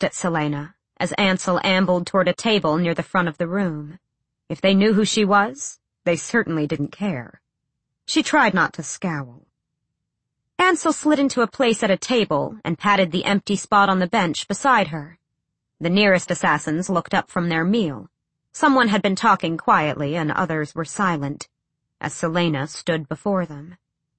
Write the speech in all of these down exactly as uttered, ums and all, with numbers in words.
at Celaena as Ansel ambled toward a table near the front of the room. If they knew who she was, they certainly didn't care. She tried not to scowl. Ansel slid into a place at a table and patted the empty spot on the bench beside her. The nearest assassins looked up from their meal. Someone had been talking quietly and others were silent, as Celaena stood before them.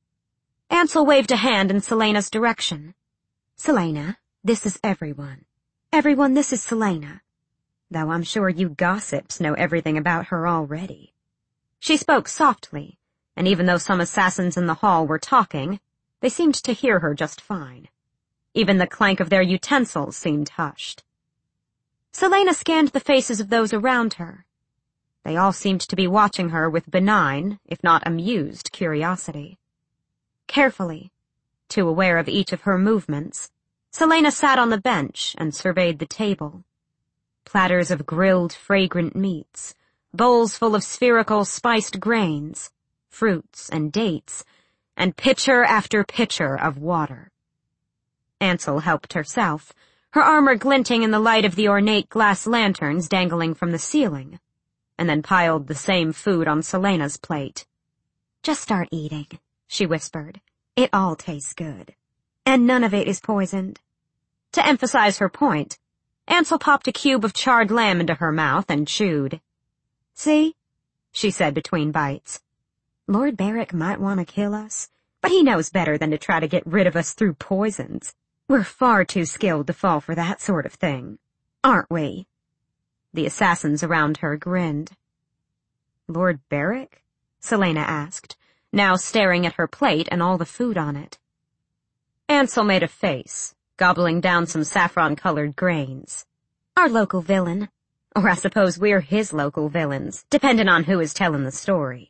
Ansel waved a hand in Celaena's direction. "Celaena, this is everyone. Everyone, this is Celaena. Though I'm sure you gossips know everything about her already." She spoke softly, and even though some assassins in the hall were talking, they seemed to hear her just fine. Even the clank of their utensils seemed hushed. Celaena scanned the faces of those around her. They all seemed to be watching her with benign, if not amused, curiosity. Carefully, too aware of each of her movements, Celaena sat on the bench and surveyed the table. Platters of grilled, fragrant meats, bowls full of spherical, spiced grains, fruits and dates, and pitcher after pitcher of water. Ansel helped herself, her armor glinting in the light of the ornate glass lanterns dangling from the ceiling, and then piled the same food on Celaena's plate. "Just start eating," she whispered. "It all tastes good. And none of it is poisoned." To emphasize her point, Ansel popped a cube of charred lamb into her mouth and chewed. "See?" she said between bites. "Lord Beric might want to kill us, but he knows better than to try to get rid of us through poisons. We're far too skilled to fall for that sort of thing, aren't we?" The assassins around her grinned. "Lord Beric?" Celaena asked, now staring at her plate and all the food on it. Ansel made a face, gobbling down some saffron-colored grains. "Our local villain. Or I suppose we're his local villains, depending on who is telling the story."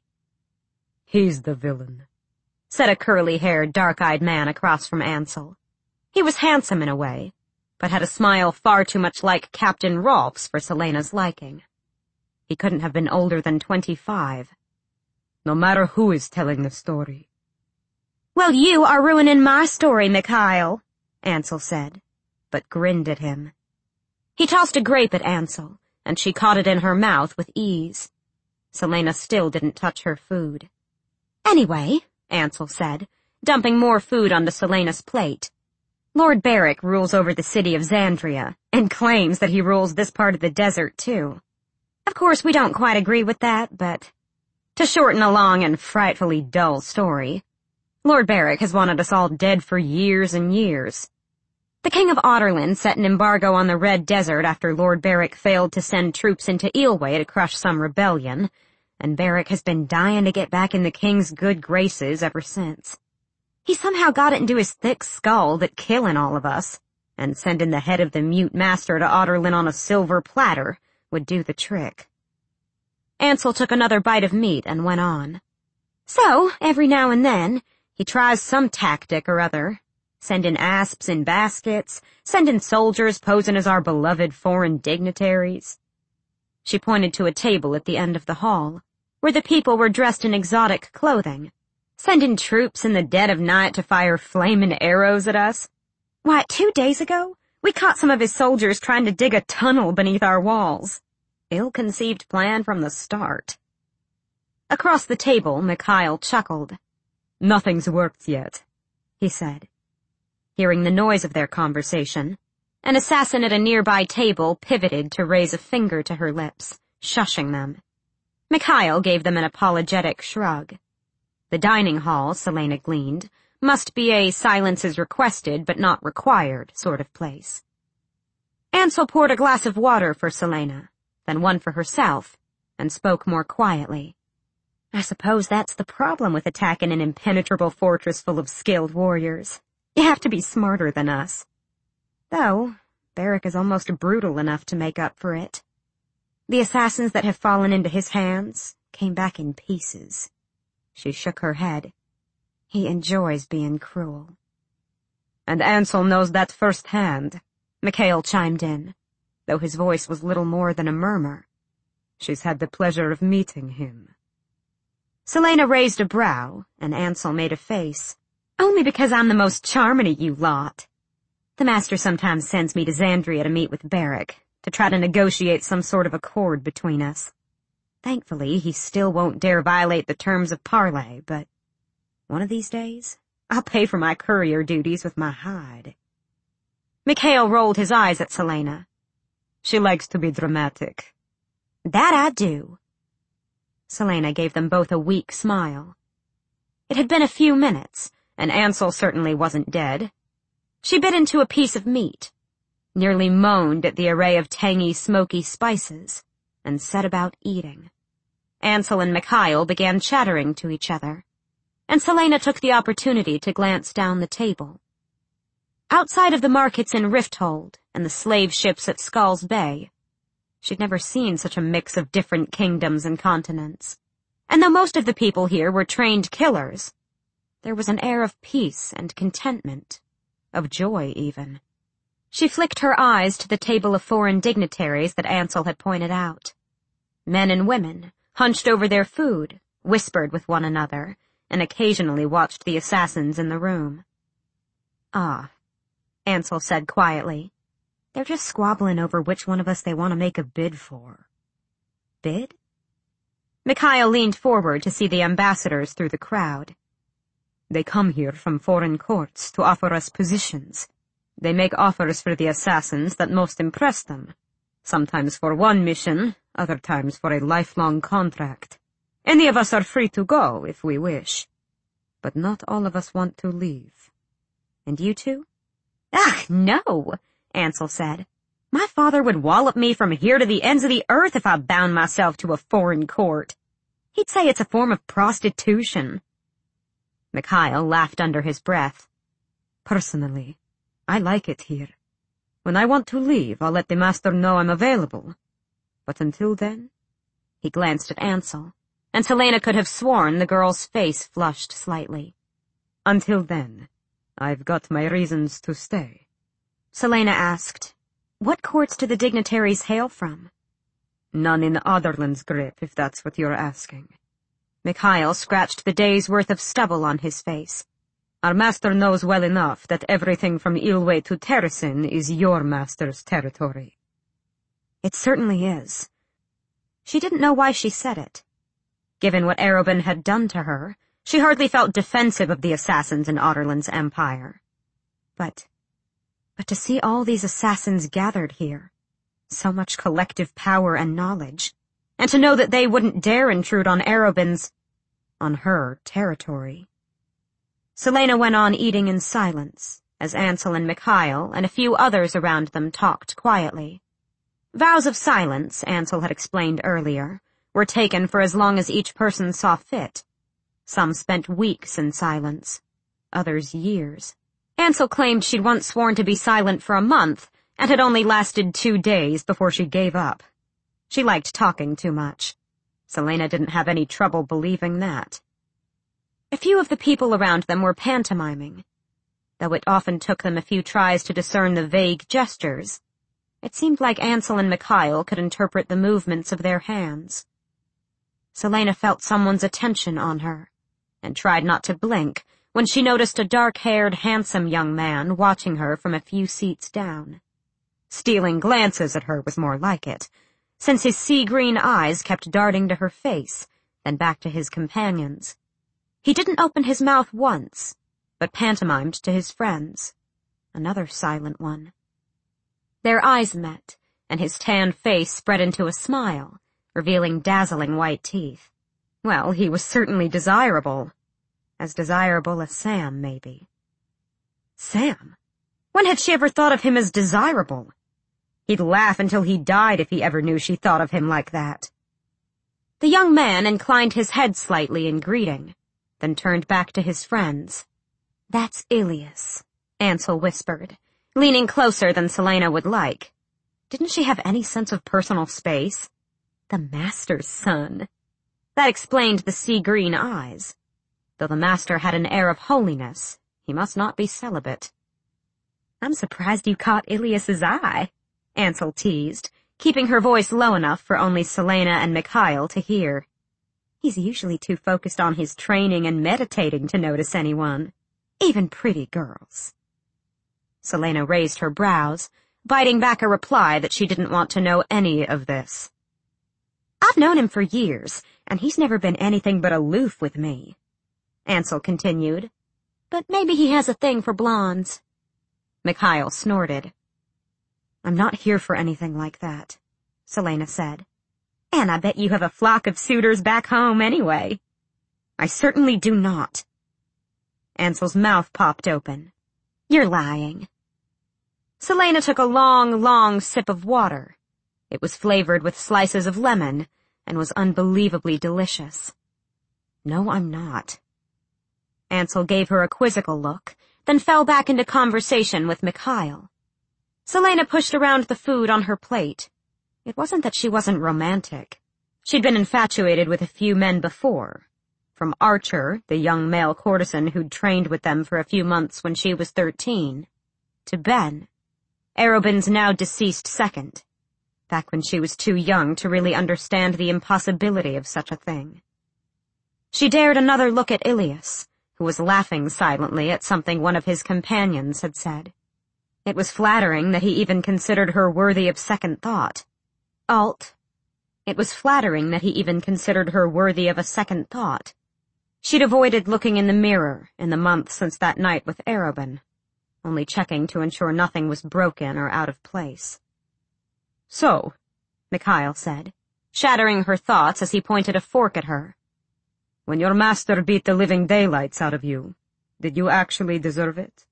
"He's the villain," said a curly-haired, dark-eyed man across from Ansel. He was handsome in a way, but had a smile far too much like Captain Rolfe's for Celaena's liking. He couldn't have been older than twenty-five. "No matter who is telling the story." "Well, you are ruining my story, Mikhail," Ansel said, but grinned at him. He tossed a grape at Ansel, and she caught it in her mouth with ease. Celaena still didn't touch her food. "Anyway," Ansel said, dumping more food onto Celaena's plate, "Lord Beric rules over the city of Xandria, and claims that he rules this part of the desert, too. Of course, we don't quite agree with that, but to shorten a long and frightfully dull story, Lord Beric has wanted us all dead for years and years. The King of Adarlan set an embargo on the Red Desert after Lord Beric failed to send troops into Eelway to crush some rebellion, and Beric has been dying to get back in the king's good graces ever since. He somehow got it into his thick skull that killing all of us, and sending the head of the mute master to Adarlan on a silver platter, would do the trick." Ansel took another bite of meat and went on. "So, every now and then, he tries some tactic or other, sending asps in baskets, sending soldiers posing as our beloved foreign dignitaries." She pointed to a table at the end of the hall, where the people were dressed in exotic clothing, sending troops in the dead of night to fire flaming arrows at us. Why, two days ago, we caught some of his soldiers trying to dig a tunnel beneath our walls. Ill-conceived plan from the start. Across the table, Mikhail chuckled. "Nothing's worked yet," he said. Hearing the noise of their conversation, an assassin at a nearby table pivoted to raise a finger to her lips, shushing them. Mikhail gave them an apologetic shrug. The dining hall, Celaena gleaned, must be a silence is requested but not required sort of place. Ansel poured a glass of water for Celaena, then one for herself, and spoke more quietly. "I suppose that's the problem with attacking an impenetrable fortress full of skilled warriors. You have to be smarter than us. Though, Beric is almost brutal enough to make up for it. The assassins that have fallen into his hands came back in pieces." She shook her head. "He enjoys being cruel." "And Ansel knows that firsthand," Mikhail chimed in, though his voice was little more than a murmur. "She's had the pleasure of meeting him." Celaena raised a brow, and Ansel made a face. "Only because I'm the most charming of you lot." The master sometimes sends me to Xandria to meet with Barrack, to try to negotiate some sort of accord between us. Thankfully, he still won't dare violate the terms of parley, but one of these days, I'll pay for my courier duties with my hide. Mikhail rolled his eyes at Celaena. She likes to be dramatic. That I do. Celaena gave them both a weak smile. It had been a few minutes, and Ansel certainly wasn't dead. She bit into a piece of meat, nearly moaned at the array of tangy, smoky spices, and set about eating. Ansel and Mikhail began chattering to each other, and Celaena took the opportunity to glance down the table. Outside of the markets in Rifthold and the slave ships at Skull's Bay, she'd never seen such a mix of different kingdoms and continents. And though most of the people here were trained killers, there was an air of peace and contentment, of joy even. She flicked her eyes to the table of foreign dignitaries that Ansel had pointed out. Men and women, hunched over their food, whispered with one another, and occasionally watched the assassins in the room. Ah, Ansel said quietly. They're just squabbling over which one of us they want to make a bid for. Bid? Mikhail leaned forward to see the ambassadors through the crowd. They come here from foreign courts to offer us positions. They make offers for the assassins that most impress them, sometimes for one mission, other times for a lifelong contract. Any of us are free to go if we wish, but not all of us want to leave. And you two? Ah, no, Ansel said. My father would wallop me from here to the ends of the earth if I bound myself to a foreign court. He'd say it's a form of prostitution. Mikhail laughed under his breath. Personally, I like it here. When I want to leave, I'll let the master know I'm available. But until then, he glanced at Ansel, and Celaena could have sworn the girl's face flushed slightly. Until then, I've got my reasons to stay. Celaena asked, what courts do the dignitaries hail from? None in Adarlan's grip, if that's what you're asking. Mikhail scratched the day's worth of stubble on his face. Our master knows well enough that everything from Ilwe to Terrasin is your master's territory. It certainly is. She didn't know why she said it. Given what Arobynn had done to her, she hardly felt defensive of the assassins in Adarlan's empire. But, but to see all these assassins gathered here, so much collective power and knowledge, and to know that they wouldn't dare intrude on Arobynn's, on her territory. Celaena went on eating in silence, as Ansel and Mikhail and a few others around them talked quietly. Vows of silence, Ansel had explained earlier, were taken for as long as each person saw fit. Some spent weeks in silence, others years. Ansel claimed she'd once sworn to be silent for a month, and had only lasted two days before she gave up. She liked talking too much. Celaena didn't have any trouble believing that. A few of the people around them were pantomiming. Though it often took them a few tries to discern the vague gestures, it seemed like Ansel and Mikhail could interpret the movements of their hands. Celaena felt someone's attention on her, and tried not to blink when she noticed a dark-haired, handsome young man watching her from a few seats down. Stealing glances at her was more like it, since his sea-green eyes kept darting to her face, then back to his companions. He didn't open his mouth once, but pantomimed to his friends. Another silent one. Their eyes met, and his tanned face spread into a smile, revealing dazzling white teeth. Well, he was certainly desirable. As desirable as Sam, maybe. Sam? When had she ever thought of him as desirable? He'd laugh until he died if he ever knew she thought of him like that. The young man inclined his head slightly in greeting, then turned back to his friends. That's Ilias, Ansel whispered, leaning closer than Celaena would like. Didn't she have any sense of personal space? The master's son. That explained the sea-green eyes. Though the master had an air of holiness, he must not be celibate. I'm surprised you caught Ilias's eye, Ansel teased, keeping her voice low enough for only Celaena and Mikhail to hear. He's usually too focused on his training and meditating to notice anyone, even pretty girls. Celaena raised her brows, biting back a reply that she didn't want to know any of this. I've known him for years, and he's never been anything but aloof with me, Ansel continued. But maybe he has a thing for blondes. Mikhail snorted. I'm not here for anything like that, Celaena said. And I bet you have a flock of suitors back home anyway. I certainly do not. Ansel's mouth popped open. You're lying. Celaena took a long, long sip of water. It was flavored with slices of lemon and was unbelievably delicious. No, I'm not. Ansel gave her a quizzical look, then fell back into conversation with Mikhail. Celaena pushed around the food on her plate. It wasn't that she wasn't romantic. She'd been infatuated with a few men before. From Archer, the young male courtesan who'd trained with them for a few months when she was thirteen, to Ben, Arobyn's now deceased second, back when she was too young to really understand the impossibility of such a thing. She dared another look at Ilias, who was laughing silently at something one of his companions had said. It was flattering that he even considered her worthy of second thought. Alt. It was flattering that he even considered her worthy of a second thought. She'd avoided looking in the mirror in the months since that night with Arobyn, only checking to ensure nothing was broken or out of place. So, Mikhail said, shattering her thoughts as he pointed a fork at her. When your master beat the living daylights out of you, did you actually deserve it?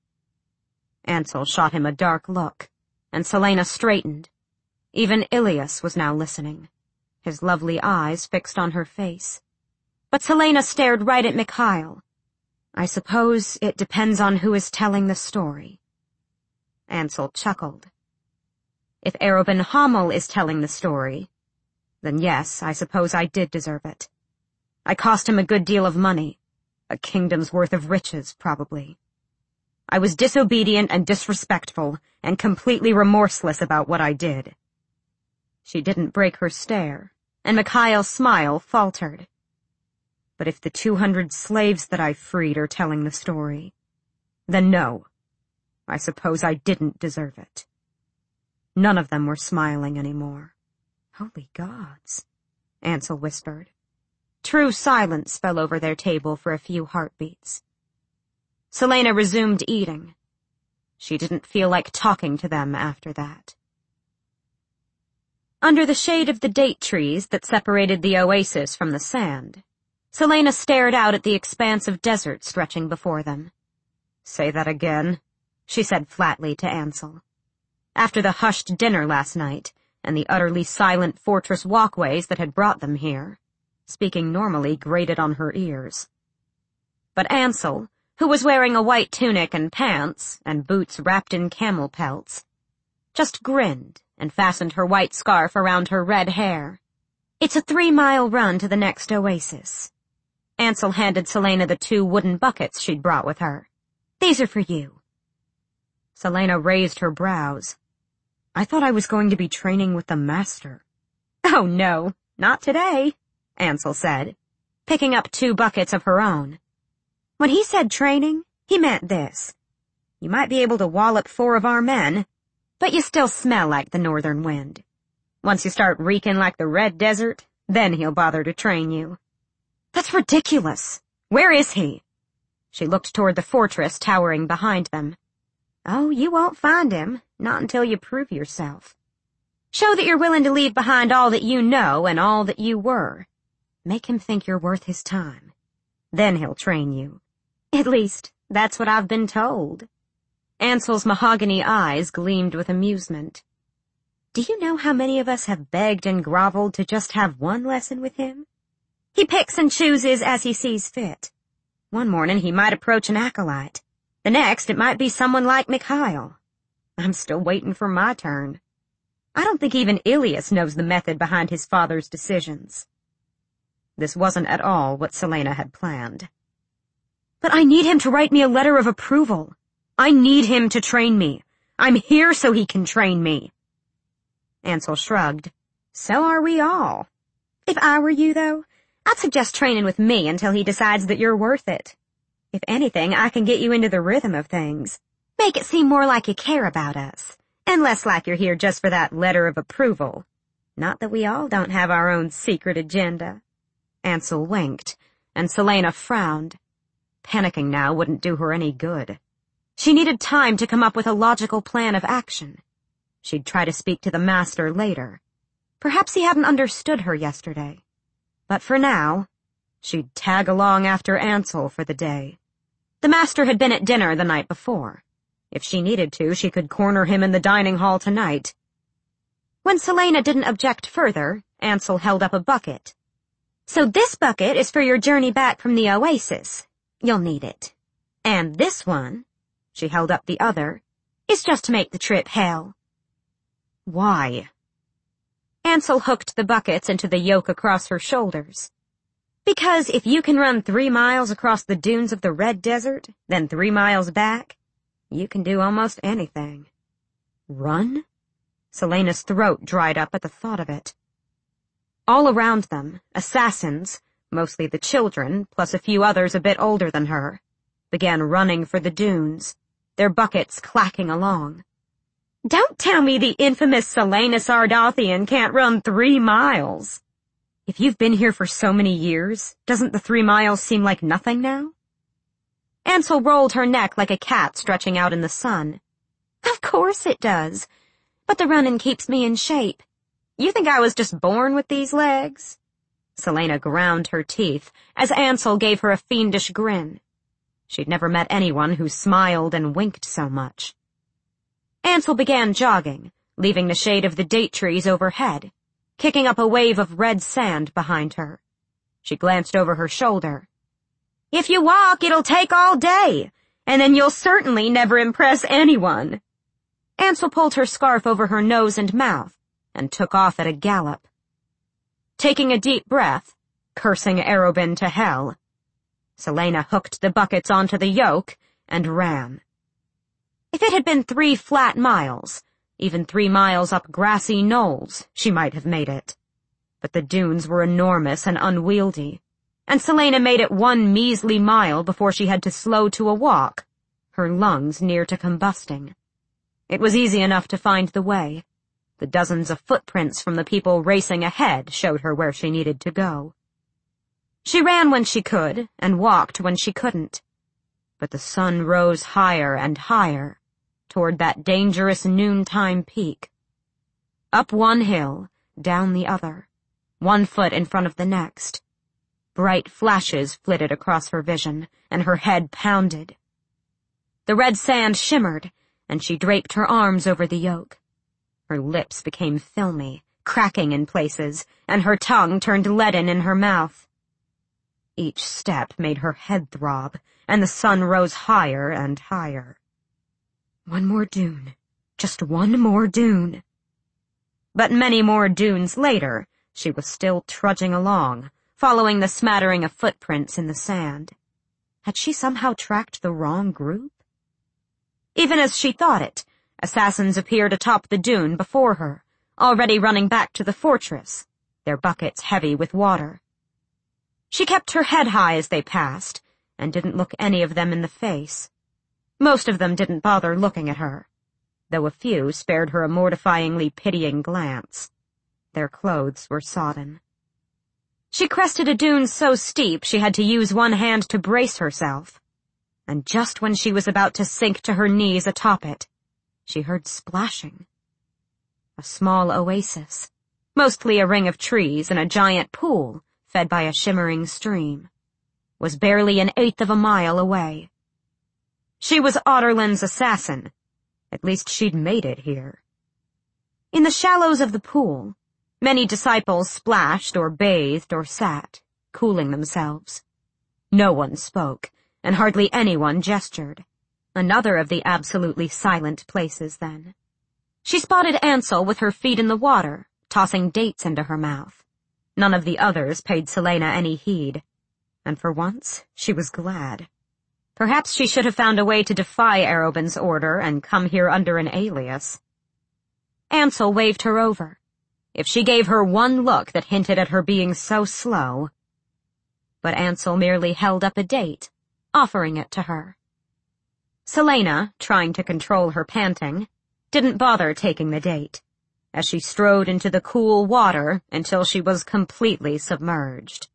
Ansel shot him a dark look, and Celaena straightened. Even Ilias was now listening, his lovely eyes fixed on her face. But Celaena stared right at Mikhail. I suppose it depends on who is telling the story. Ansel chuckled. If Arobyn Hamel is telling the story, then yes, I suppose I did deserve it. I cost him a good deal of money, a kingdom's worth of riches, probably. I was disobedient and disrespectful and completely remorseless about what I did. She didn't break her stare, and Mikhail's smile faltered. But if the two hundred slaves that I freed are telling the story, then no, I suppose I didn't deserve it. None of them were smiling anymore. Holy gods, Ansel whispered. True silence fell over their table for a few heartbeats. Celaena resumed eating. She didn't feel like talking to them after that. Under the shade of the date trees that separated the oasis from the sand, Celaena stared out at the expanse of desert stretching before them. Say that again, she said flatly to Ansel. After the hushed dinner last night and the utterly silent fortress walkways that had brought them here, speaking normally grated on her ears. But Ansel, who was wearing a white tunic and pants and boots wrapped in camel pelts, just grinned and fastened her white scarf around her red hair. It's a three-mile run to the next oasis. Ansel handed Celaena the two wooden buckets she'd brought with her. These are for you. Celaena raised her brows. I thought I was going to be training with the master. Oh no, not today, Ansel said, picking up two buckets of her own. When he said training, he meant this. You might be able to wallop four of our men, but you still smell like the northern wind. Once you start reeking like the red desert, then he'll bother to train you. That's ridiculous. Where is he? She looked toward the fortress towering behind them. Oh, you won't find him, not until you prove yourself. Show that you're willing to leave behind all that you know and all that you were. Make him think you're worth his time. Then he'll train you. At least, that's what I've been told. Ansel's mahogany eyes gleamed with amusement. Do you know how many of us have begged and groveled to just have one lesson with him? He picks and chooses as he sees fit. One morning he might approach an acolyte. The next it might be someone like Mikhail. I'm still waiting for my turn. I don't think even Ilias knows the method behind his father's decisions. This wasn't at all what Celaena had planned. But I need him to write me a letter of approval. I need him to train me. I'm here so he can train me. Ansel shrugged. So are we all. If I were you, though, I'd suggest training with me until he decides that you're worth it. If anything, I can get you into the rhythm of things. Make it seem more like you care about us, and less like you're here just for that letter of approval. Not that we all don't have our own secret agenda." Ansel winked, and Celaena frowned. Panicking now wouldn't do her any good. She needed time to come up with a logical plan of action. She'd try to speak to the Master later. Perhaps he hadn't understood her yesterday. But for now, she'd tag along after Ansel for the day. The Master had been at dinner the night before. If she needed to, she could corner him in the dining hall tonight. When Celaena didn't object further, Ansel held up a bucket. "So this bucket is for your journey back from the oasis. You'll need it. And this one," she held up the other, "is just to make the trip hell." "Why?" Ansel hooked the buckets into the yoke across her shoulders. "Because if you can run three miles across the dunes of the Red Desert, then three miles back, you can do almost anything." "Run?" Celaena's throat dried up at the thought of it. All around them, assassins, mostly the children, plus a few others a bit older than her, began running for the dunes, their buckets clacking along. "Don't tell me the infamous Celaena Sardathian can't run three miles. If you've been here for so many years, doesn't the three miles seem like nothing now?" Ansel rolled her neck like a cat stretching out in the sun. "Of course it does. But the running keeps me in shape. You think I was just born with these legs?" Celaena ground her teeth as Ansel gave her a fiendish grin. She'd never met anyone who smiled and winked so much. Ansel began jogging, leaving the shade of the date trees overhead, kicking up a wave of red sand behind her. She glanced over her shoulder. "If you walk, it'll take all day, and then you'll certainly never impress anyone." Ansel pulled her scarf over her nose and mouth and took off at a gallop. Taking a deep breath, cursing Arobynn to hell, Celaena hooked the buckets onto the yoke and ran. If it had been three flat miles, even three miles up grassy knolls, she might have made it. But the dunes were enormous and unwieldy, and Celaena made it one measly mile before she had to slow to a walk, her lungs near to combusting. It was easy enough to find the way. The dozens of footprints from the people racing ahead showed her where she needed to go. She ran when she could, and walked when she couldn't. But the sun rose higher and higher, toward that dangerous noontime peak. Up one hill, down the other, one foot in front of the next. Bright flashes flitted across her vision, and her head pounded. The red sand shimmered, and she draped her arms over the yoke. Her lips became filmy, cracking in places, and her tongue turned leaden in her mouth. Each step made her head throb, and the sun rose higher and higher. One more dune. Just one more dune. But many more dunes later, she was still trudging along, following the smattering of footprints in the sand. Had she somehow tracked the wrong group? Even as she thought it, assassins appeared atop the dune before her, already running back to the fortress, their buckets heavy with water. She kept her head high as they passed, and didn't look any of them in the face. Most of them didn't bother looking at her, though a few spared her a mortifyingly pitying glance. Their clothes were sodden. She crested a dune so steep she had to use one hand to brace herself, and just when she was about to sink to her knees atop it, she heard splashing. A small oasis, mostly a ring of trees and a giant pool fed by a shimmering stream, was barely an eighth of a mile away. She was Otterlin's assassin. At least she'd made it here. In the shallows of the pool, many disciples splashed or bathed or sat, cooling themselves. No one spoke, and hardly anyone gestured. Another of the absolutely silent places, then. She spotted Ansel with her feet in the water, tossing dates into her mouth. None of the others paid Celaena any heed, and for once she was glad. Perhaps she should have found a way to defy Arobynn's order and come here under an alias. Ansel waved her over. If she gave her one look that hinted at her being so slow. But Ansel merely held up a date, offering it to her. Selena, trying to control her panting, didn't bother taking the date, as she strode into the cool water until she was completely submerged.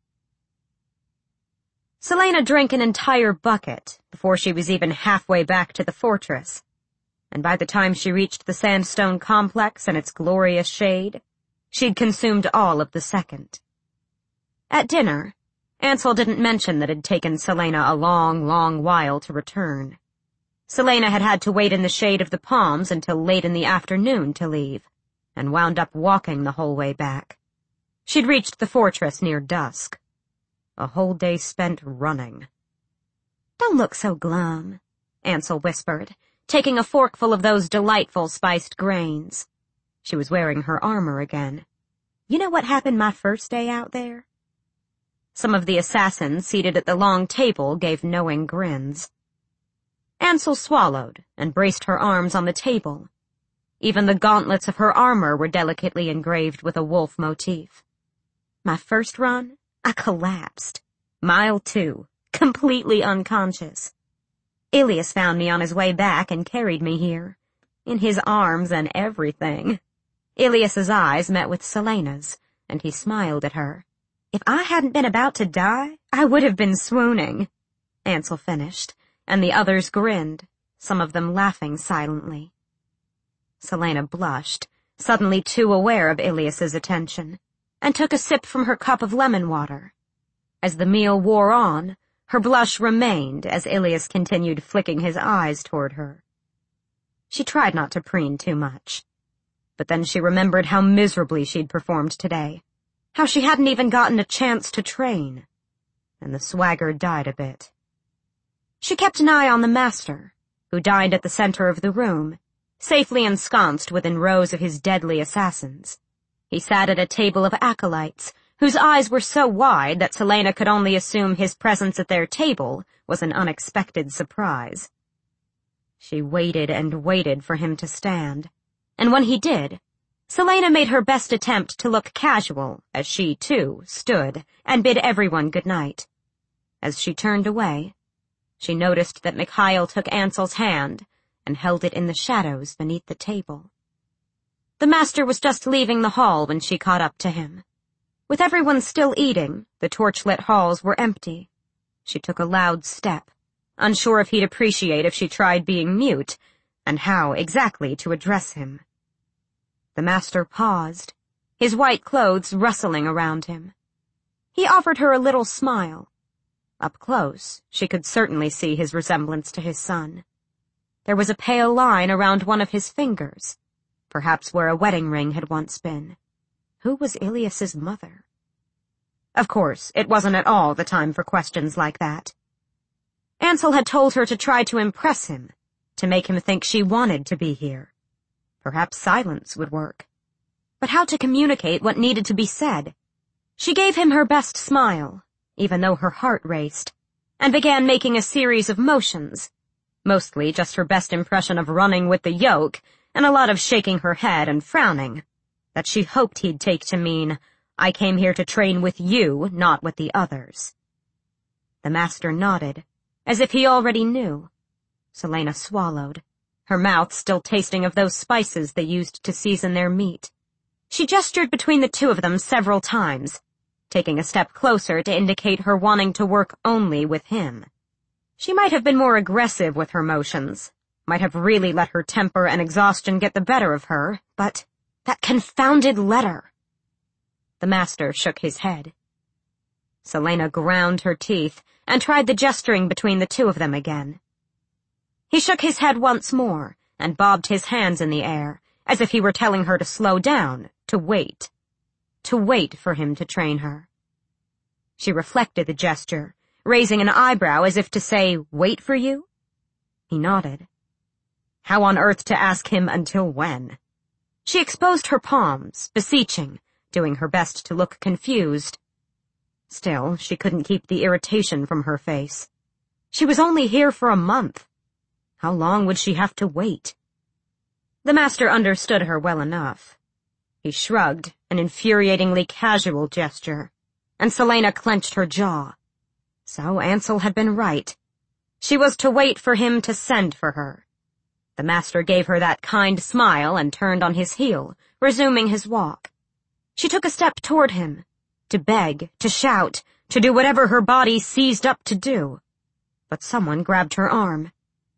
Selena drank an entire bucket before she was even halfway back to the fortress, and by the time she reached the sandstone complex and its glorious shade, she'd consumed all of the second. At dinner, Ansel didn't mention that it had taken Selena a long, long while to return. Selena had had to wait in the shade of the palms until late in the afternoon to leave, and wound up walking the whole way back. She'd reached the fortress near dusk. A whole day spent running. "Don't look so glum," Ansel whispered, taking a forkful of those delightful spiced grains. She was wearing her armor again. "You know what happened my first day out there?" Some of the assassins seated at the long table gave knowing grins. Ansel swallowed and braced her arms on the table. Even the gauntlets of her armor were delicately engraved with a wolf motif. "My first run, I collapsed. Mile two, completely unconscious. Ilias found me on his way back and carried me here, in his arms and everything." Ilias's eyes met with Selena's, and he smiled at her. "If I hadn't been about to die, I would have been swooning," Ansel finished, and the others grinned, some of them laughing silently. Selena blushed, suddenly too aware of Ilias's attention, and took a sip from her cup of lemon water. As the meal wore on, her blush remained as Ilias continued flicking his eyes toward her. She tried not to preen too much, but then she remembered how miserably she'd performed today, how she hadn't even gotten a chance to train, and the swagger died a bit. She kept an eye on the master, who dined at the center of the room, safely ensconced within rows of his deadly assassins. He sat at a table of acolytes, whose eyes were so wide that Selena could only assume his presence at their table was an unexpected surprise. She waited and waited for him to stand, and when he did, Selena made her best attempt to look casual as she, too, stood and bid everyone good night. As she turned away, she noticed that Mikhail took Ansel's hand and held it in the shadows beneath the table. The master was just leaving the hall when she caught up to him. With everyone still eating, the torchlit halls were empty. She took a loud step, unsure if he'd appreciate if she tried being mute, and how exactly to address him. The master paused, his white clothes rustling around him. He offered her a little smile. Up close, she could certainly see his resemblance to his son. There was a pale line around one of his fingers, perhaps where a wedding ring had once been. Who was Ilias's mother? Of course, it wasn't at all the time for questions like that. Ansel had told her to try to impress him, to make him think she wanted to be here. Perhaps silence would work. But how to communicate what needed to be said? She gave him her best smile, even though her heart raced, and began making a series of motions, mostly just her best impression of running with the yoke, and a lot of shaking her head and frowning, that she hoped he'd take to mean, "I came here to train with you, not with the others." The master nodded, as if he already knew. Selena swallowed, her mouth still tasting of those spices they used to season their meat. She gestured between the two of them several times, taking a step closer to indicate her wanting to work only with him. She might have been more aggressive with her motions, might have really let her temper and exhaustion get the better of her, but that confounded letter. The master shook his head. Selena ground her teeth and tried the gesturing between the two of them again. He shook his head once more and bobbed his hands in the air, as if he were telling her to slow down, to wait, to wait for him to train her. She reflected the gesture, raising an eyebrow as if to say, "Wait for you?" He nodded. How on earth to ask him until when? She exposed her palms, beseeching, doing her best to look confused. Still, she couldn't keep the irritation from her face. She was only here for a month. How long would she have to wait? The master understood her well enough. He shrugged, an infuriatingly casual gesture, and Selena clenched her jaw. So Ansel had been right. She was to wait for him to send for her. The master gave her that kind smile and turned on his heel, resuming his walk. She took a step toward him, to beg, to shout, to do whatever her body seized up to do. But someone grabbed her arm.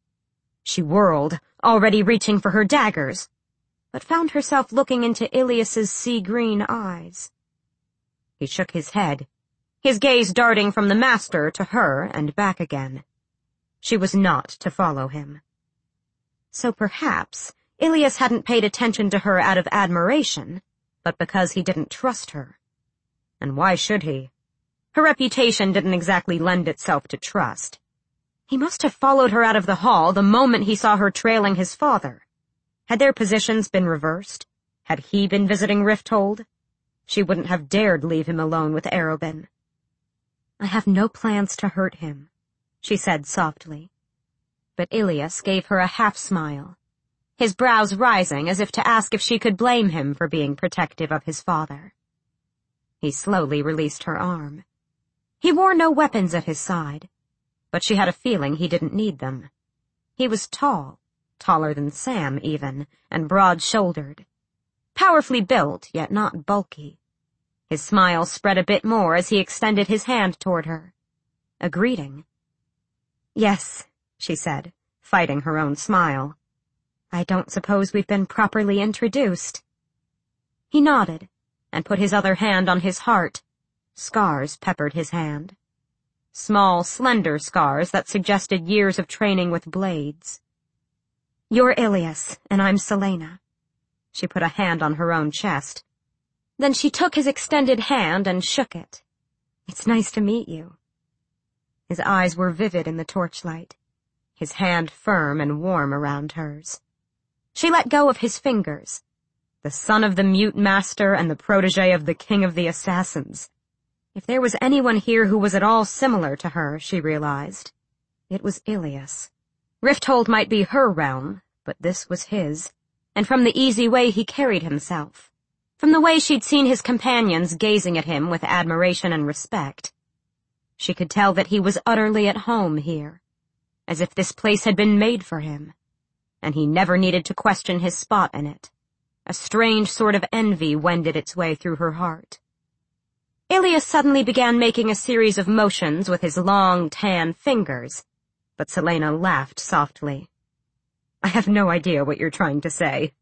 She whirled, already reaching for her daggers, but found herself looking into Ilias's sea-green eyes. He shook his head, his gaze darting from the master to her and back again. She was not to follow him. So perhaps Ilias hadn't paid attention to her out of admiration, but because he didn't trust her. And why should he? Her reputation didn't exactly lend itself to trust. He must have followed her out of the hall the moment he saw her trailing his father. Had their positions been reversed? Had he been visiting Rifthold? She wouldn't have dared leave him alone with Arobin. "I have no plans to hurt him," she said softly. But Ilias gave her a half-smile, his brows rising as if to ask if she could blame him for being protective of his father. He slowly released her arm. He wore no weapons at his side, but she had a feeling he didn't need them. He was tall, taller than Sam even, and broad-shouldered. Powerfully built, yet not bulky. His smile spread a bit more as he extended his hand toward her. A greeting. "Yes," she said, fighting her own smile. "I don't suppose we've been properly introduced." He nodded, and put his other hand on his heart. Scars peppered his hand. Small, slender scars that suggested years of training with blades. "You're Ilias, and I'm Celaena." She put a hand on her own chest. Then she took his extended hand and shook it. "It's nice to meet you." His eyes were vivid in the torchlight, his hand firm and warm around hers. She let go of his fingers. The son of the Mute Master and the protege of the King of the Assassins. If there was anyone here who was at all similar to her, she realized, it was Ilias. Rifthold might be her realm, but this was his, and from the easy way he carried himself, from the way she'd seen his companions gazing at him with admiration and respect, she could tell that he was utterly at home here, as if this place had been made for him, and he never needed to question his spot in it. A strange sort of envy wended its way through her heart. Ilias suddenly began making a series of motions with his long, tan fingers, but Celaena laughed softly. "I have no idea what you're trying to say."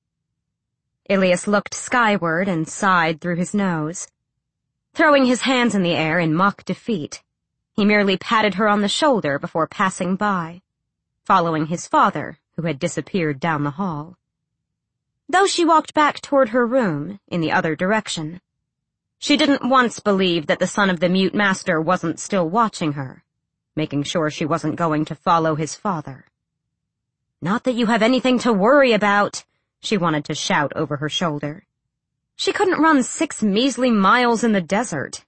Ilias looked skyward and sighed through his nose. Throwing his hands in the air in mock defeat, he merely patted her on the shoulder before passing by, following his father, who had disappeared down the hall. Though she walked back toward her room, in the other direction, she didn't once believe that the son of the Mute Master wasn't still watching her, making sure she wasn't going to follow his father. "Not that you have anything to worry about," she wanted to shout over her shoulder. She couldn't run six measly miles in the desert.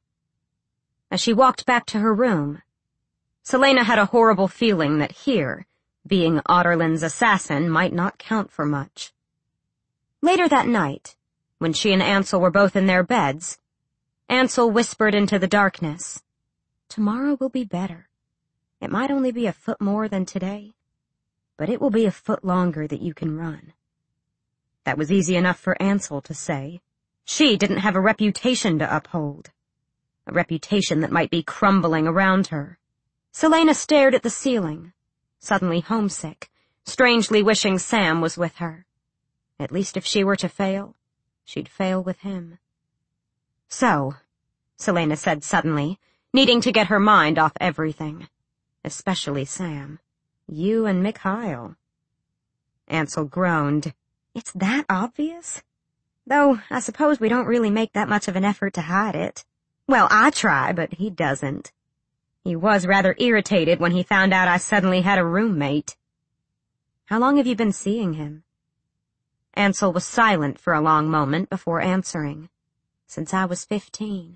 As she walked back to her room, Celaena had a horrible feeling that here, being Otterland's assassin might not count for much. Later that night, when she and Ansel were both in their beds, Ansel whispered into the darkness, "Tomorrow will be better. It might only be a foot more than today, but it will be a foot longer that you can run." That was easy enough for Ansel to say. She didn't have a reputation to uphold. A reputation that might be crumbling around her. Celaena stared at the ceiling, suddenly homesick, strangely wishing Sam was with her. At least if she were to fail, she'd fail with him. "So," Celaena said suddenly, needing to get her mind off everything, especially Sam, "you and Mikhail." Ansel groaned. "It's that obvious? Though I suppose we don't really make that much of an effort to hide it. Well, I try, but he doesn't. He was rather irritated when he found out I suddenly had a roommate." "How long have you been seeing him?" Ansel was silent for a long moment before answering. "Since I was fifteen."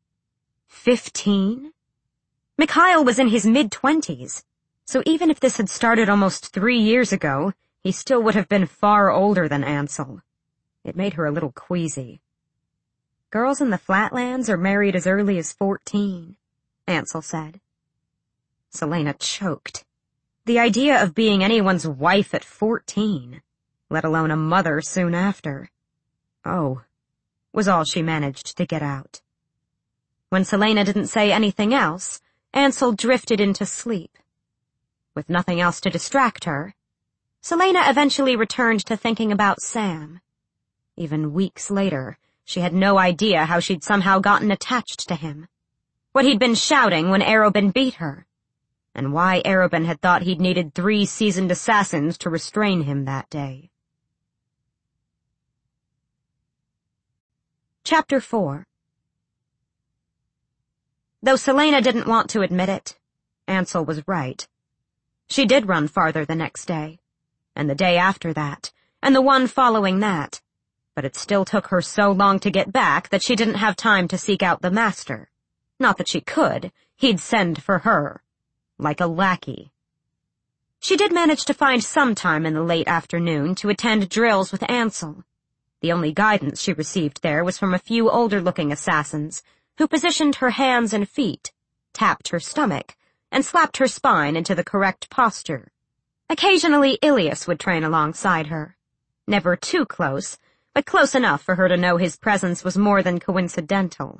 Fifteen? Mikhail was in his mid-twenties, so even if this had started almost three years ago, he still would have been far older than Ansel. It made her a little queasy. "Girls in the Flatlands are married as early as fourteen," Ansel said. Celaena choked. The idea of being anyone's wife at fourteen, let alone a mother soon after. Oh, was all she managed to get out. When Celaena didn't say anything else, Ansel drifted into sleep. With nothing else to distract her, Celaena eventually returned to thinking about Sam. Even weeks later, she had no idea how she'd somehow gotten attached to him, what he'd been shouting when Arobynn beat her, and why Arobynn had thought he'd needed three seasoned assassins to restrain him that day. Chapter four. Though Celaena didn't want to admit it, Ansel was right. She did run farther the next day, and the day after that, and the one following that, but it still took her so long to get back that she didn't have time to seek out the master. Not that she could, he'd send for her, like a lackey. She did manage to find some time in the late afternoon to attend drills with Ansel. The only guidance she received there was from a few older-looking assassins, who positioned her hands and feet, tapped her stomach, and slapped her spine into the correct posture. Occasionally Ilias would train alongside her. Never too close, but close enough for her to know his presence was more than coincidental.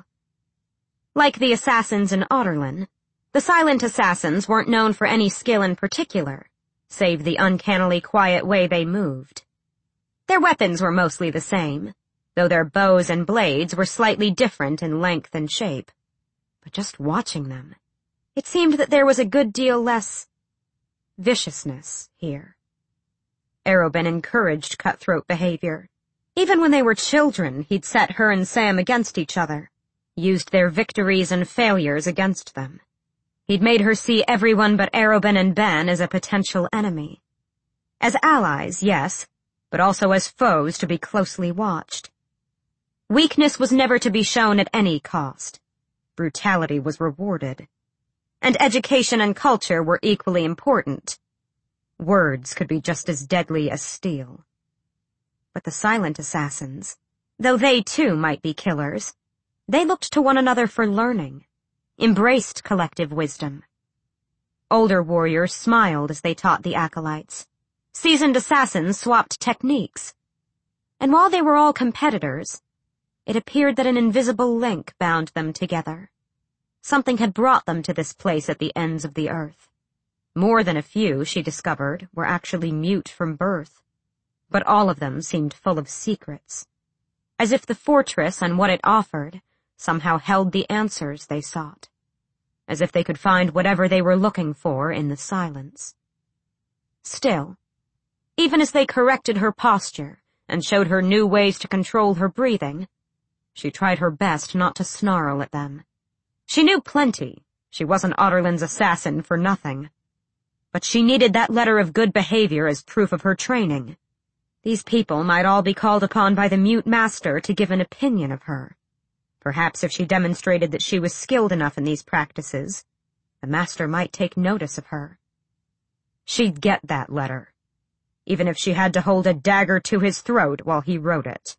Like the assassins in Adarlan, the silent assassins weren't known for any skill in particular, save the uncannily quiet way they moved. Their weapons were mostly the same, though their bows and blades were slightly different in length and shape. But just watching them, it seemed that there was a good deal less viciousness here. Arobynn encouraged cutthroat behavior. Even when they were children, he'd set her and Sam against each other, used their victories and failures against them. He'd made her see everyone but Arobynn and Ben as a potential enemy. As allies, yes, but also as foes to be closely watched. Weakness was never to be shown at any cost. Brutality was rewarded. And education and culture were equally important. Words could be just as deadly as steel. But the silent assassins, though they too might be killers, they looked to one another for learning, embraced collective wisdom. Older warriors smiled as they taught the acolytes. Seasoned assassins swapped techniques. And while they were all competitors, it appeared that an invisible link bound them together. Something had brought them to this place at the ends of the earth. More than a few, she discovered, were actually mute from birth. But all of them seemed full of secrets, as if the fortress and what it offered somehow held the answers they sought, as if they could find whatever they were looking for in the silence. Still, even as they corrected her posture and showed her new ways to control her breathing, she tried her best not to snarl at them. She knew plenty. She wasn't Adarlan's assassin for nothing. But she needed that letter of good behavior as proof of her training. These people might all be called upon by the mute master to give an opinion of her. Perhaps if she demonstrated that she was skilled enough in these practices, the master might take notice of her. She'd get that letter, even if she had to hold a dagger to his throat while he wrote it.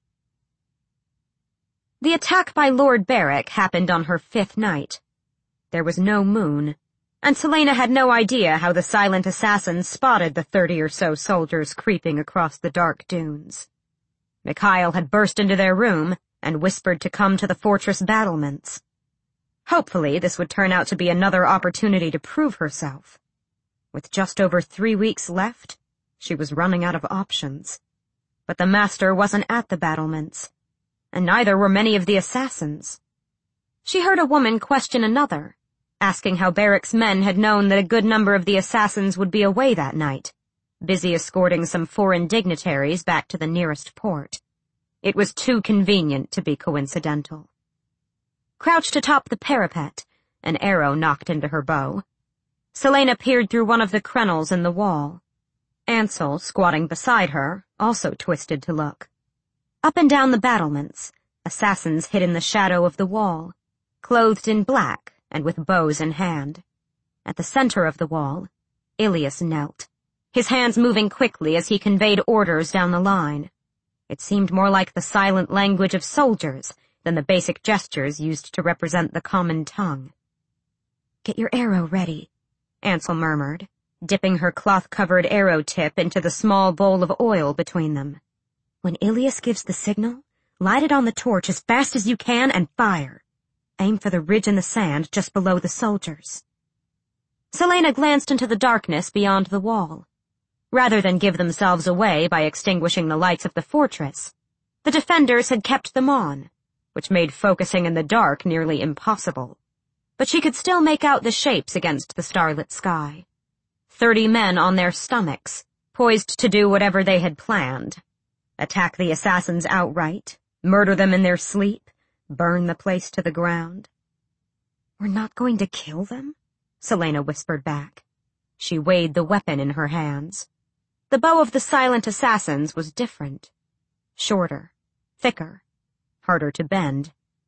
The attack by Lord Beric happened on her fifth night. There was no moon, and Celaena had no idea how the silent assassins spotted the thirty or so soldiers creeping across the dark dunes. Mikhail had burst into their room and whispered to come to the fortress battlements. Hopefully this would turn out to be another opportunity to prove herself. With just over three weeks left, she was running out of options. But the master wasn't at the battlements, and neither were many of the assassins. She heard a woman question another, asking how Beric's men had known that a good number of the assassins would be away that night, busy escorting some foreign dignitaries back to the nearest port. It was too convenient to be coincidental. Crouched atop the parapet, an arrow knocked into her bow. Celaena peered through one of the crenels in the wall. Ansel, squatting beside her, also twisted to look. Up and down the battlements, assassins hid in the shadow of the wall, clothed in black and with bows in hand. At the center of the wall, Ilias knelt, his hands moving quickly as he conveyed orders down the line. It seemed more like the silent language of soldiers than the basic gestures used to represent the common tongue. "Get your arrow ready," Ansel murmured, dipping her cloth-covered arrow tip into the small bowl of oil between them. "When Ilias gives the signal, light it on the torch as fast as you can and fire. Aim for the ridge in the sand just below the soldiers." Celaena glanced into the darkness beyond the wall. Rather than give themselves away by extinguishing the lights of the fortress, the defenders had kept them on, which made focusing in the dark nearly impossible. But she could still make out the shapes against the starlit sky. Thirty men on their stomachs, poised to do whatever they had planned. Attack the assassins outright, murder them in their sleep, burn the place to the ground. "We're not going to kill them?" Celaena whispered back. She weighed the weapon in her hands. The bow of the silent assassins was different. Shorter, thicker, harder to bend.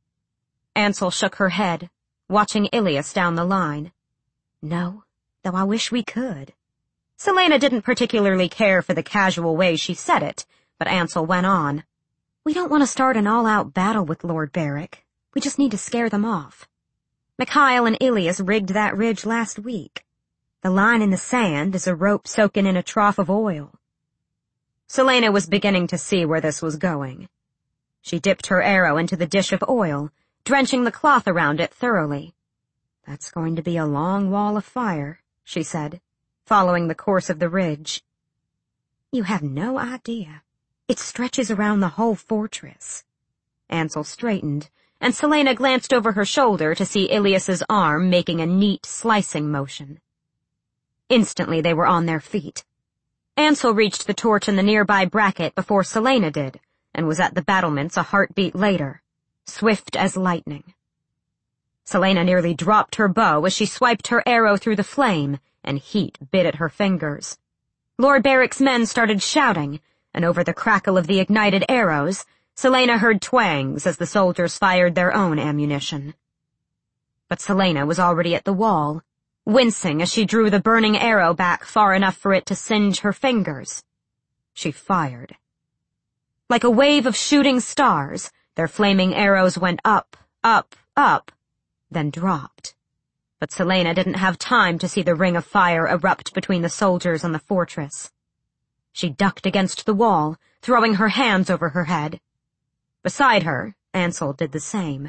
Ansel shook her head, watching Ilias down the line. "No, though I wish we could." Celaena didn't particularly care for the casual way she said it, but Ansel went on. "We don't want to start an all-out battle with Lord Beric. We just need to scare them off. Mikhail and Ilias rigged that ridge last week. The line in the sand is a rope soaking in a trough of oil." Celaena was beginning to see where this was going. She dipped her arrow into the dish of oil, drenching the cloth around it thoroughly. "That's going to be a long wall of fire," she said, following the course of the ridge. "You have no idea. It stretches around the whole fortress." Ansel straightened, and Celaena glanced over her shoulder to see Ilias's arm making a neat slicing motion. Instantly they were on their feet. Ansel reached the torch in the nearby bracket before Celaena did, and was at the battlements a heartbeat later, swift as lightning. Celaena nearly dropped her bow as she swiped her arrow through the flame, and heat bit at her fingers. Lord Beric's men started shouting, and over the crackle of the ignited arrows, Celaena heard twangs as the soldiers fired their own ammunition. But Celaena was already at the wall, wincing as she drew the burning arrow back far enough for it to singe her fingers. She fired. Like a wave of shooting stars, their flaming arrows went up, up, up, then dropped. But Celaena didn't have time to see the ring of fire erupt between the soldiers and the fortress. She ducked against the wall, throwing her hands over her head. Beside her, Ansel did the same.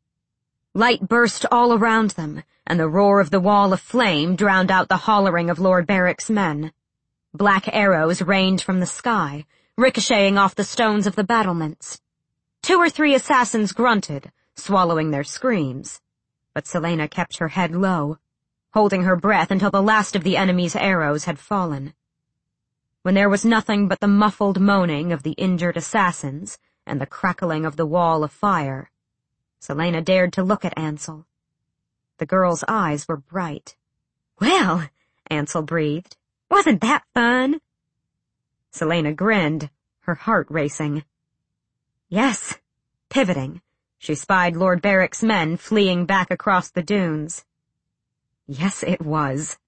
Light burst all around them, and the roar of the wall of flame drowned out the hollering of Lord Beric's men. Black arrows rained from the sky, ricocheting off the stones of the battlements. Two or three assassins grunted, swallowing their screams, but Celaena kept her head low, holding her breath until the last of the enemy's arrows had fallen. When there was nothing but the muffled moaning of the injured assassins and the crackling of the wall of fire, Celaena dared to look at Ansel. The girl's eyes were bright. "Well," Ansel breathed, "wasn't that fun?" Celaena grinned, her heart racing. Yes, pivoting, she spied Lord Beric's men fleeing back across the dunes. Yes, it was.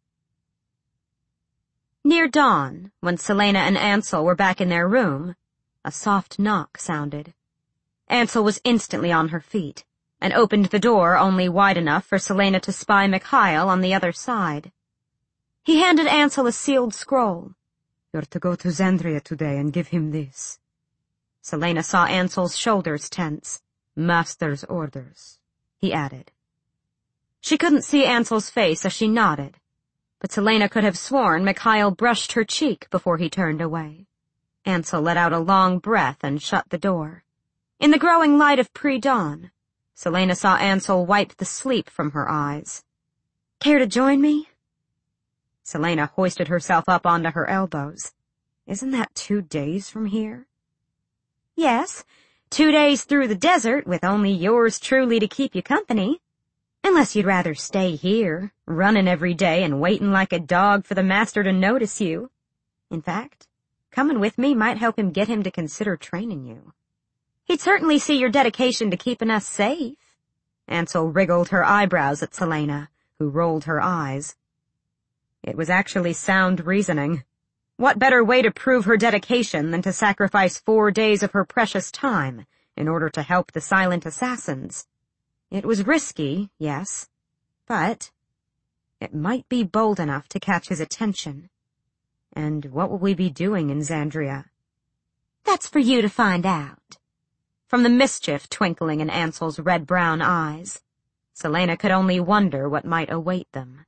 Near dawn, when Celaena and Ansel were back in their room, a soft knock sounded. Ansel was instantly on her feet, and opened the door only wide enough for Celaena to spy Mikhail on the other side. He handed Ansel a sealed scroll. "You're to go to Xandria today and give him this." Celaena saw Ansel's shoulders tense. "Master's orders," he added. She couldn't see Ansel's face as she nodded, but Celaena could have sworn Mikhail brushed her cheek before he turned away. Ansel let out a long breath and shut the door. In the growing light of pre-dawn, Celaena saw Ansel wipe the sleep from her eyes. "Care to join me?" Celaena hoisted herself up onto her elbows. "Isn't that two days from here?" "Yes, two days through the desert with only yours truly to keep you company. Unless you'd rather stay here, running every day and waiting like a dog for the master to notice you. In fact, coming with me might help him get him to consider training you. He'd certainly see your dedication to keeping us safe." Ansel wriggled her eyebrows at Celaena, who rolled her eyes. It was actually sound reasoning. What better way to prove her dedication than to sacrifice four days of her precious time in order to help the silent assassins? It was risky, yes, but... It might be bold enough to catch his attention. And what will we be doing in Xandria? That's for you to find out. From the mischief twinkling in Ansel's red-brown eyes, Celaena could only wonder what might await them.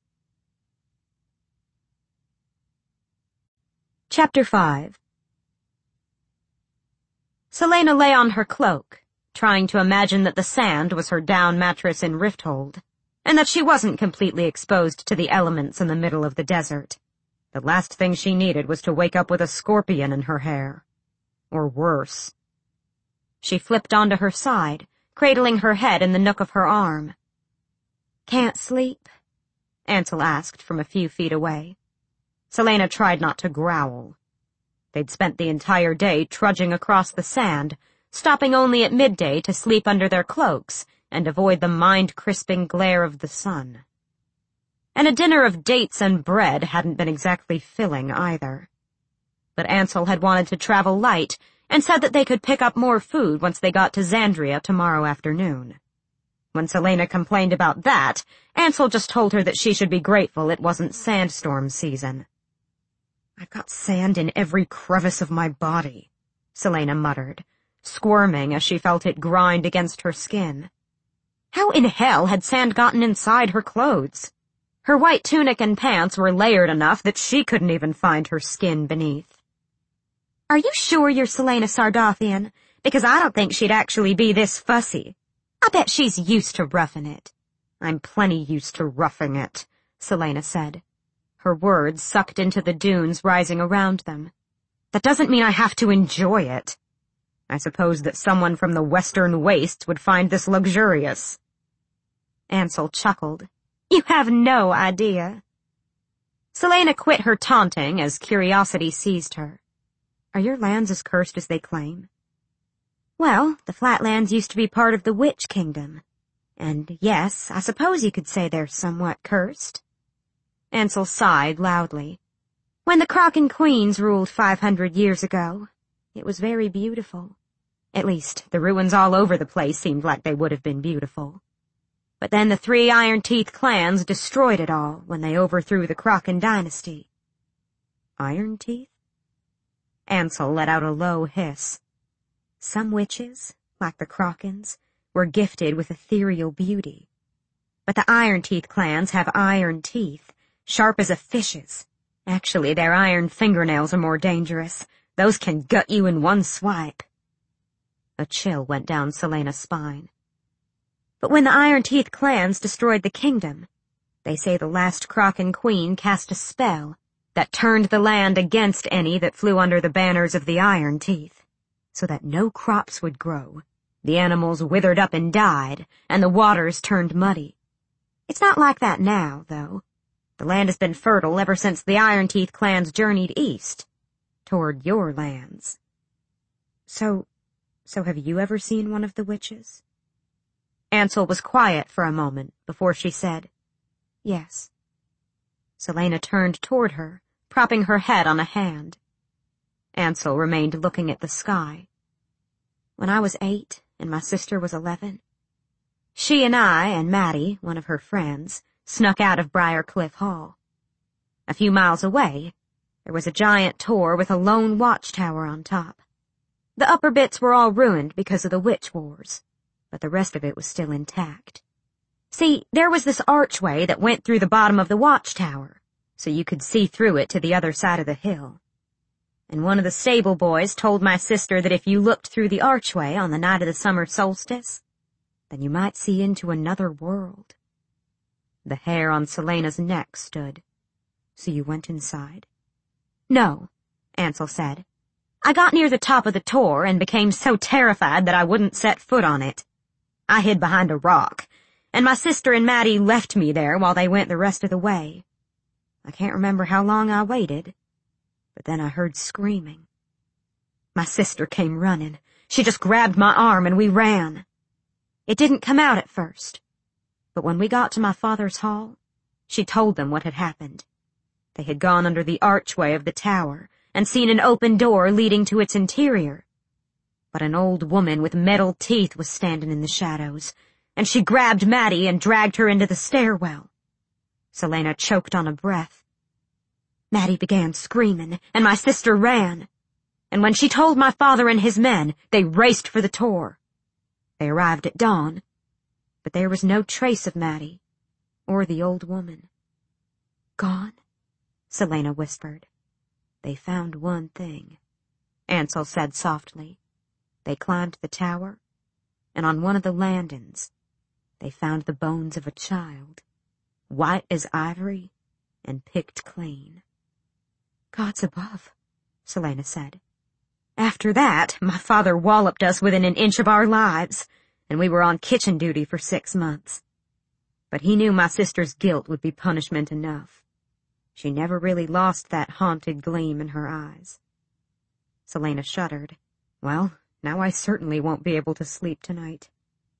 Chapter five. Celaena lay on her cloak, trying to imagine that the sand was her down mattress in Rifthold, and that she wasn't completely exposed to the elements in the middle of the desert. The last thing she needed was to wake up with a scorpion in her hair. Or worse. She flipped onto her side, cradling her head in the nook of her arm. "Can't sleep?" Ansel asked from a few feet away. Celaena tried not to growl. They'd spent the entire day trudging across the sand, stopping only at midday to sleep under their cloaks and avoid the mind-crisping glare of the sun. And a dinner of dates and bread hadn't been exactly filling either. But Ansel had wanted to travel light and said that they could pick up more food once they got to Xandria tomorrow afternoon. When Celaena complained about that, Ansel just told her that she should be grateful it wasn't sandstorm season. "I've got sand in every crevice of my body," Celaena muttered, squirming as she felt it grind against her skin. How in hell had sand gotten inside her clothes? Her white tunic and pants were layered enough that she couldn't even find her skin beneath. "Are you sure you're Celaena Sardathian? Because I don't think she'd actually be this fussy. I bet she's used to roughing it." "I'm plenty used to roughing it," Celaena said. Her words sucked into the dunes rising around them. "That doesn't mean I have to enjoy it. I suppose that someone from the western wastes would find this luxurious." Ansel chuckled. "You have no idea." Celaena quit her taunting as curiosity seized her. "Are your lands as cursed as they claim?" "Well, the Flatlands used to be part of the Witch Kingdom. And yes, I suppose you could say they're somewhat cursed." Ansel sighed loudly. "When the Kraken Queens ruled five hundred years ago, it was very beautiful. At least, the ruins all over the place seemed like they would have been beautiful. But then the three Iron Teeth clans destroyed it all when they overthrew the Kraken dynasty." "Iron Teeth?" Ansel let out a low hiss. "Some witches, like the Krakens, were gifted with ethereal beauty. But the Iron Teeth clans have iron teeth, sharp as a fish's. Actually, their iron fingernails are more dangerous. Those can gut you in one swipe." A chill went down Celaena's spine. "But when the Iron Teeth clans destroyed the kingdom, they say the last Kraken Queen cast a spell that turned the land against any that flew under the banners of the Iron Teeth, so that no crops would grow, the animals withered up and died, and the waters turned muddy. It's not like that now, though. The land has been fertile ever since the Iron Teeth clans journeyed east, toward your lands." So, so have you ever seen one of the witches?" Ansel was quiet for a moment before she said, "Yes." Celaena turned toward her, propping her head on a hand. Ansel remained looking at the sky. "When I was eight and my sister was eleven, she and I and Maddie, one of her friends, snuck out of Briarcliff Hall. A few miles away, there was a giant tor with a lone watchtower on top. The upper bits were all ruined because of the witch wars, but the rest of it was still intact. See, there was this archway that went through the bottom of the watchtower, so you could see through it to the other side of the hill. And one of the stable boys told my sister that if you looked through the archway on the night of the summer solstice, then you might see into another world." The hair on Celaena's neck stood. "So you went inside?" "No," Ansel said. "I got near the top of the tor and became so terrified that I wouldn't set foot on it. I hid behind a rock, and my sister and Maddie left me there while they went the rest of the way. I can't remember how long I waited, but then I heard screaming. My sister came running. She just grabbed my arm and we ran. It didn't come out at first, but when we got to my father's hall, she told them what had happened. They had gone under the archway of the tower and seen an open door leading to its interior. But an old woman with metal teeth was standing in the shadows, and she grabbed Maddie and dragged her into the stairwell. Selena choked on a breath. Maddie began screaming, and my sister ran. And when she told my father and his men, they raced for the Tor. They arrived at dawn, but there was no trace of Maddie, or the old woman. Gone? Selena whispered. They found one thing, Ansel said softly. They climbed the tower, and on one of the landings, they found the bones of a child, white as ivory and picked clean. Gods above, Selena said. After that, my father walloped us within an inch of our lives, and we were on kitchen duty for six months. But he knew my sister's guilt would be punishment enough. She never really lost that haunted gleam in her eyes. Selena shuddered. Well, now I certainly won't be able to sleep tonight.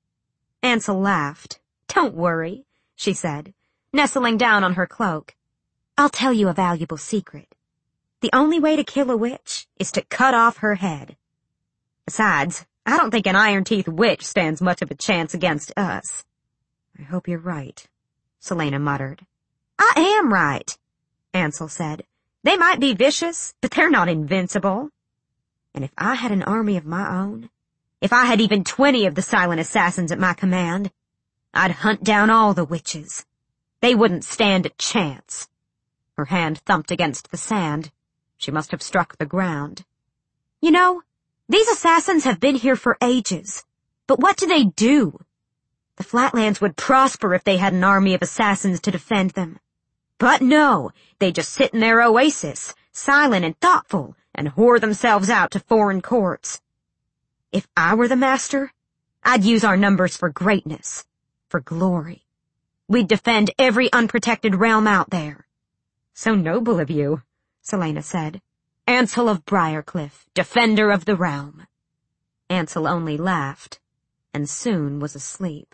Ansel laughed. Don't worry, she said, nestling down on her cloak. I'll tell you a valuable secret. The only way to kill a witch is to cut off her head. Besides, I don't think an iron-teeth witch stands much of a chance against us. I hope you're right, Selena muttered. I am right, Ansel said. They might be vicious, but they're not invincible. And if I had an army of my own, if I had even twenty of the silent assassins at my command, I'd hunt down all the witches. They wouldn't stand a chance. Her hand thumped against the sand. She must have struck the ground. You know, these assassins have been here for ages. But what do they do? The Flatlands would prosper if they had an army of assassins to defend them. But no, they just sit in their oasis, silent and thoughtful, and whore themselves out to foreign courts. If I were the master, I'd use our numbers for greatness, for glory. We'd defend every unprotected realm out there. So noble of you, Selena said. Ansel of Briarcliff, defender of the realm. Ansel only laughed, and soon was asleep.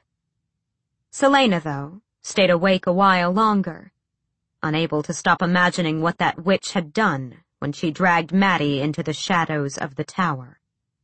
Selena, though, stayed awake a while longer, unable to stop imagining what that witch had done when she dragged Maddie into the shadows of the tower.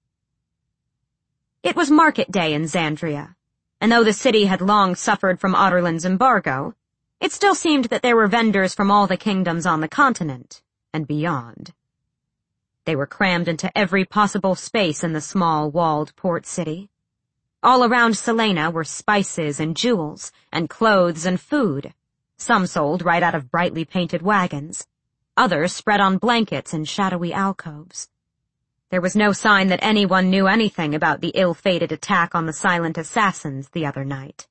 It was market day in Xandria, and though the city had long suffered from Otterland's embargo, it still seemed that there were vendors from all the kingdoms on the continent and beyond. They were crammed into every possible space in the small, walled port city. All around Selena were spices and jewels, and clothes and food. Some sold right out of brightly painted wagons. Others spread on blankets in shadowy alcoves. There was no sign that anyone knew anything about the ill-fated attack on the silent assassins the other night.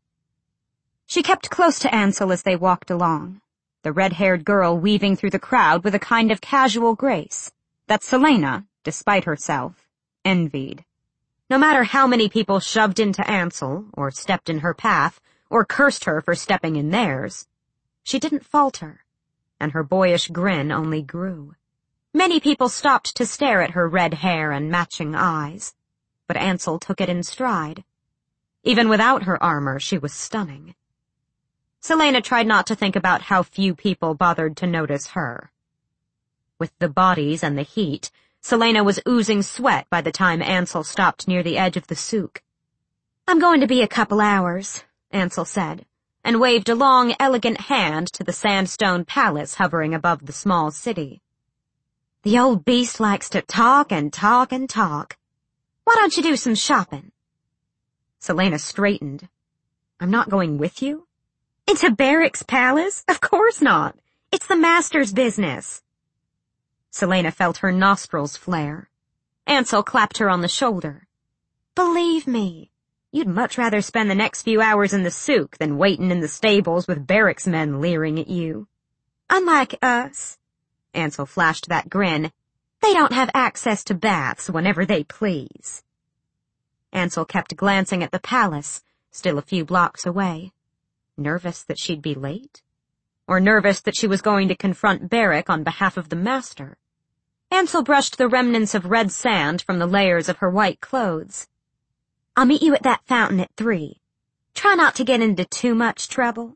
She kept close to Ansel as they walked along, the red-haired girl weaving through the crowd with a kind of casual grace that Selena, despite herself, envied. No matter how many people shoved into Ansel, or stepped in her path, or cursed her for stepping in theirs, she didn't falter, and her boyish grin only grew. Many people stopped to stare at her red hair and matching eyes, but Ansel took it in stride. Even without her armor, she was stunning. Selena tried not to think about how few people bothered to notice her. With the bodies and the heat, Selena was oozing sweat by the time Ansel stopped near the edge of the souk. I'm going to be a couple hours, Ansel said, and waved a long, elegant hand to the sandstone palace hovering above the small city. The old beast likes to talk and talk and talk. Why don't you do some shopping? Selena straightened. I'm not going with you? Into Beric's palace? Of course not. It's the master's business. Selena felt her nostrils flare. Ansel clapped her on the shoulder. Believe me, you'd much rather spend the next few hours in the souk than waiting in the stables with Beric's men leering at you. Unlike us, Ansel flashed that grin, they don't have access to baths whenever they please. Ansel kept glancing at the palace, still a few blocks away. Nervous that she'd be late? Or nervous that she was going to confront Beric on behalf of the master? Ansel brushed the remnants of red sand from the layers of her white clothes. I'll meet you at that fountain at three. Try not to get into too much trouble.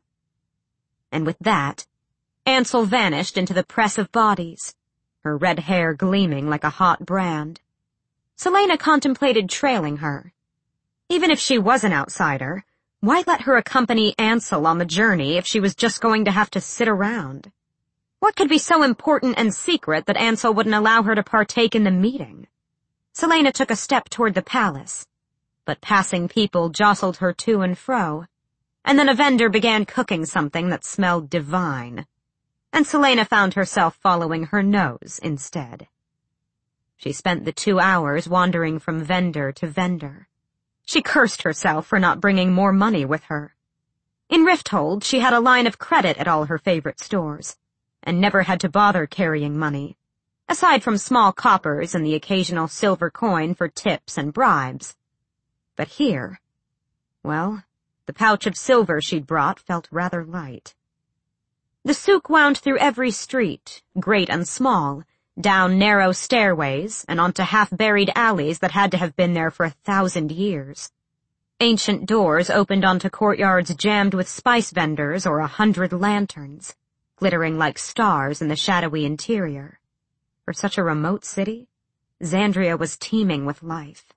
And with that, Ansel vanished into the press of bodies, her red hair gleaming like a hot brand. Selena contemplated trailing her. Even if she was an outsider, Why let her accompany Ansel on the journey if she was just going to have to sit around? What could be so important and secret that Ansel wouldn't allow her to partake in the meeting? Celaena took a step toward the palace, but passing people jostled her to and fro, and then a vendor began cooking something that smelled divine, and Celaena found herself following her nose instead. She spent the two hours wandering from vendor to vendor. She cursed herself for not bringing more money with her. In Rifthold, she had a line of credit at all her favorite stores, and never had to bother carrying money, aside from small coppers and the occasional silver coin for tips and bribes. But here, well, the pouch of silver she'd brought felt rather light. The souk wound through every street, great and small, down narrow stairways and onto half-buried alleys that had to have been there for a thousand years. Ancient doors opened onto courtyards jammed with spice vendors or a hundred lanterns, glittering like stars in the shadowy interior. For such a remote city, Xandria was teeming with life.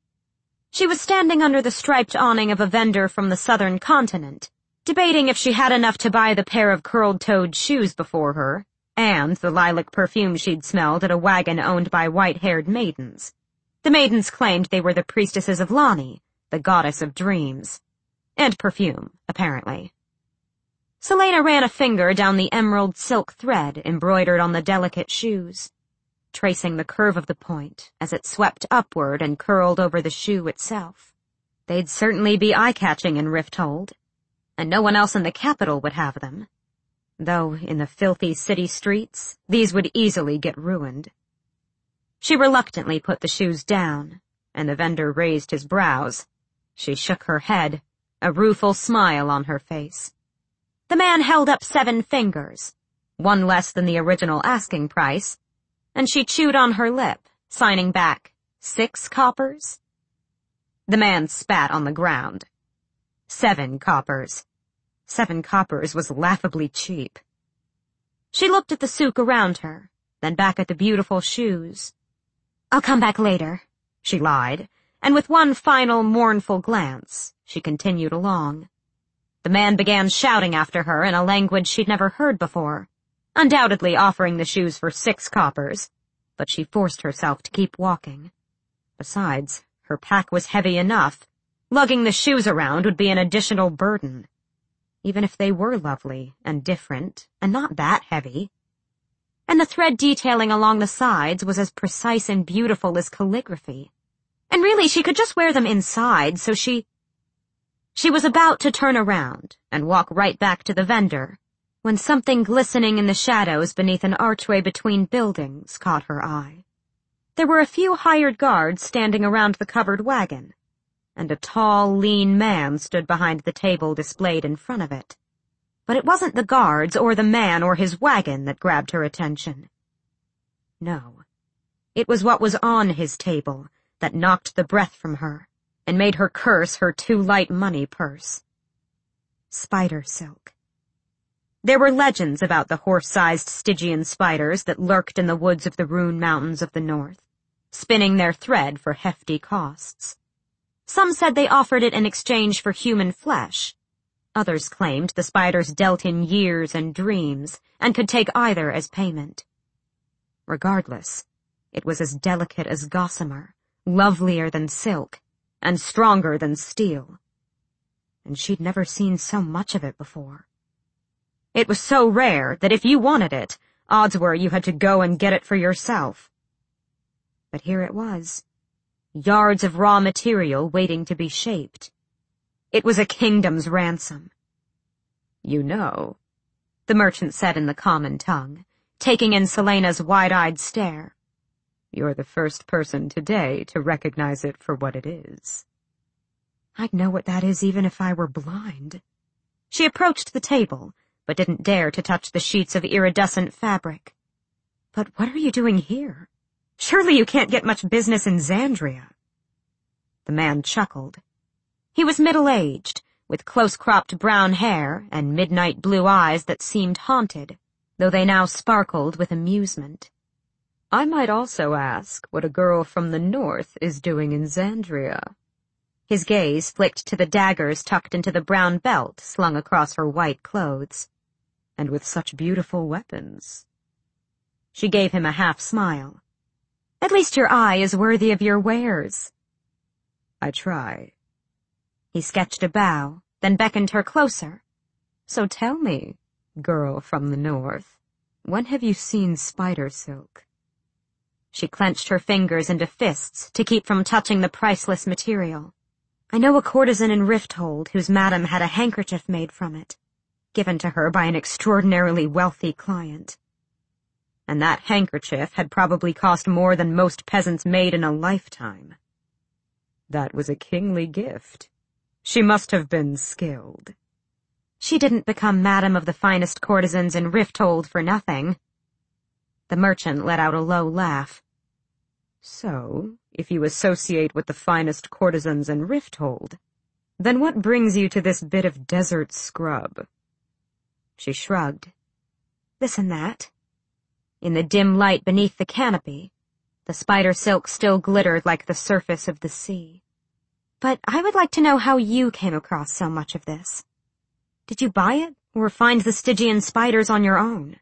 She was standing under the striped awning of a vendor from the southern continent, debating if she had enough to buy the pair of curled-toed shoes before her, and the lilac perfume she'd smelled at a wagon owned by white-haired maidens. The maidens claimed they were the priestesses of Lani, the goddess of dreams. And perfume, apparently. Celaena ran a finger down the emerald silk thread embroidered on the delicate shoes, tracing the curve of the point as it swept upward and curled over the shoe itself. They'd certainly be eye-catching in Rifthold, and no one else in the capital would have them, though in the filthy city streets, these would easily get ruined. She reluctantly put the shoes down, and the vendor raised his brows. She shook her head, a rueful smile on her face. The man held up seven fingers, one less than the original asking price, and she chewed on her lip, signing back, six coppers? The man spat on the ground. Seven coppers. Seven coppers was laughably cheap. She looked at the souk around her, then back at the beautiful shoes. "I'll come back later," she lied, and with one final mournful glance, she continued along. The man began shouting after her in a language she'd never heard before, undoubtedly offering the shoes for six coppers, but she forced herself to keep walking. Besides, her pack was heavy enough. Lugging the shoes around would be an additional burden, even if they were lovely and different and not that heavy. And the thread detailing along the sides was as precise and beautiful as calligraphy. And really, she could just wear them inside, so she... She was about to turn around and walk right back to the vendor when something glistening in the shadows beneath an archway between buildings caught her eye. There were a few hired guards standing around the covered wagon, and a tall, lean man stood behind the table displayed in front of it. But it wasn't the guards or the man or his wagon that grabbed her attention. No, it was what was on his table that knocked the breath from her and made her curse her too-light money purse. Spider silk. There were legends about the horse-sized Stygian spiders that lurked in the woods of the Rune Mountains of the north, spinning their thread for hefty costs. Some said they offered it in exchange for human flesh. Others claimed the spiders dealt in years and dreams and could take either as payment. Regardless, it was as delicate as gossamer, lovelier than silk, and stronger than steel. And she'd never seen so much of it before. It was so rare that if you wanted it, odds were you had to go and get it for yourself. But here it was, yards of raw material waiting to be shaped. It was a kingdom's ransom. "You know," the merchant said in the common tongue, taking in Celaena's wide-eyed stare, "you're the first person today to recognize it for what it is." "I'd know what that is even if I were blind." She approached the table, but didn't dare to touch the sheets of iridescent fabric. "But what are you doing here? Surely you can't get much business in Xandria." The man chuckled. He was middle-aged, with close-cropped brown hair and midnight blue eyes that seemed haunted, though they now sparkled with amusement. "I might also ask what a girl from the north is doing in Xandria." His gaze flicked to the daggers tucked into the brown belt slung across her white clothes. And with such beautiful weapons. She gave him a half smile. At least your eye is worthy of your wares. I try. He sketched a bow, then beckoned her closer. So tell me, girl from the north, when have you seen spider silk? She clenched her fingers into fists to keep from touching the priceless material. I know a courtesan in Rifthold whose madam had a handkerchief made from it, given to her by an extraordinarily wealthy client. And that handkerchief had probably cost more than most peasants made in a lifetime. That was a kingly gift. She must have been skilled. She didn't become madam of the finest courtesans in Rifthold for nothing. The merchant let out a low laugh. So, if you associate with the finest courtesans in Rifthold, then what brings you to this bit of desert scrub? She shrugged. This and that. In the dim light beneath the canopy, the spider silk still glittered like the surface of the sea. But I would like to know how you came across so much of this. Did you buy it, or find the Stygian spiders on your own?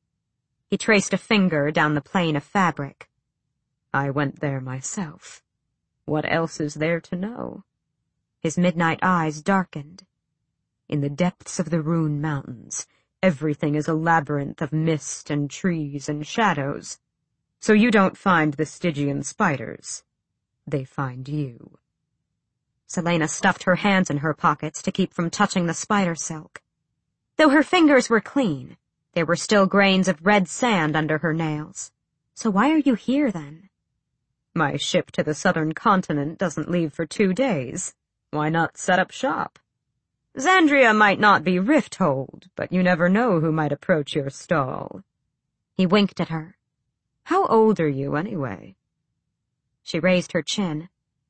He traced a finger down the plane of fabric. I went there myself. What else is there to know? His midnight eyes darkened. In the depths of the Rune Mountains, everything is a labyrinth of mist and trees and shadows. So you don't find the Stygian spiders. They find you. Celaena stuffed her hands in her pockets to keep from touching the spider silk. Though her fingers were clean, there were still grains of red sand under her nails. So why are you here, then? My ship to the southern continent doesn't leave for two days. Why not set up shop? Xandria might not be Rifthold, but you never know who might approach your stall. He winked at her. How old are you, anyway? She raised her chin.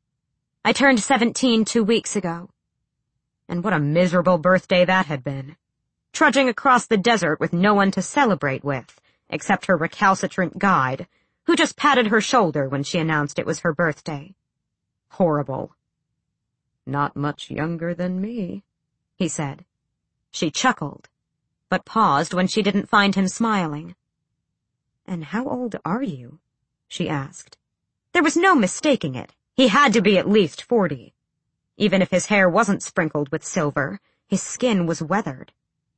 I turned seventeen two weeks ago. And what a miserable birthday that had been. Trudging across the desert with no one to celebrate with, except her recalcitrant guide, who just patted her shoulder when she announced it was her birthday. Horrible. Not much younger than me, he said. She chuckled, but paused when she didn't find him smiling. And how old are you? She asked. There was no mistaking it. He had to be at least forty. Even if his hair wasn't sprinkled with silver, his skin was weathered.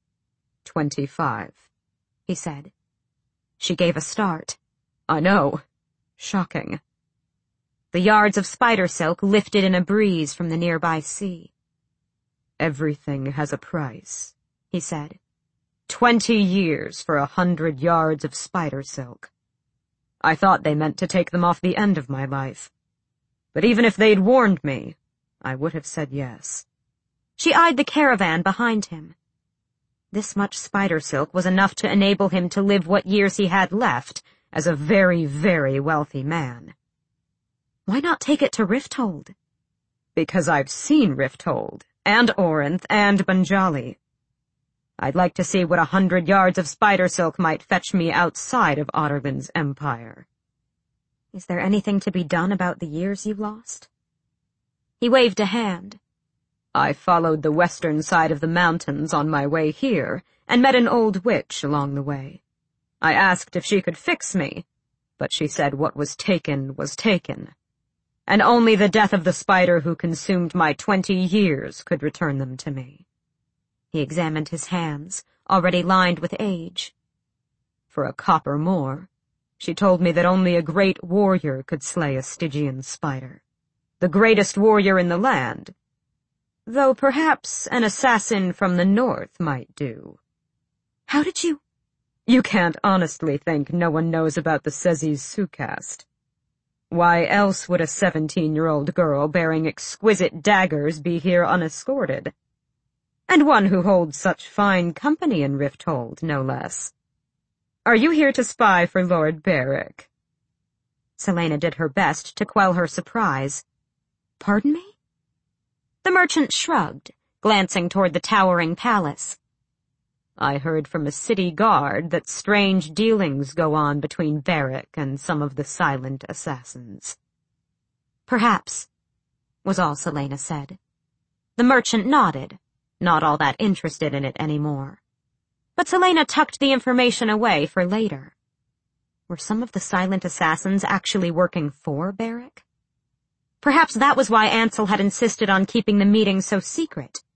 Twenty-five, he said. She gave a start. I know. Shocking. The yards of spider silk lifted in a breeze from the nearby sea. Everything has a price, he said. Twenty years for a hundred yards of spider silk. I thought they meant to take them off the end of my life. But even if they'd warned me, I would have said yes. She eyed the caravan behind him. This much spider silk was enough to enable him to live what years he had left as a very, very wealthy man. Why not take it to Rifthold? Because I've seen Rifthold, and Orinth, and Banjali. I'd like to see what a hundred yards of spider silk might fetch me outside of Otterlin's empire. Is there anything to be done about the years you lost? He waved a hand. I followed the western side of the mountains on my way here, and met an old witch along the way. I asked if she could fix me, but she said what was taken was taken, and only the death of the spider who consumed my twenty years could return them to me. He examined his hands, already lined with age. For a copper more, she told me that only a great warrior could slay a Stygian spider, the greatest warrior in the land, though perhaps an assassin from the north might do. How did you... You can't honestly think no one knows about the Sezes Sukast. Why else would a seventeen-year-old girl bearing exquisite daggers be here unescorted? And one who holds such fine company in Rifthold, no less. Are you here to spy for Lord Beric? Celaena did her best to quell her surprise. Pardon me? The merchant shrugged, glancing toward the towering palace. I heard from a city guard that strange dealings go on between Beric and some of the silent assassins. Perhaps. was all Selena said. The merchant nodded, not all that interested in it anymore. But Selena tucked the information away for later. Were some of the silent assassins actually working for Barrick? Perhaps that was why Ansel had insisted on keeping the meeting so secret.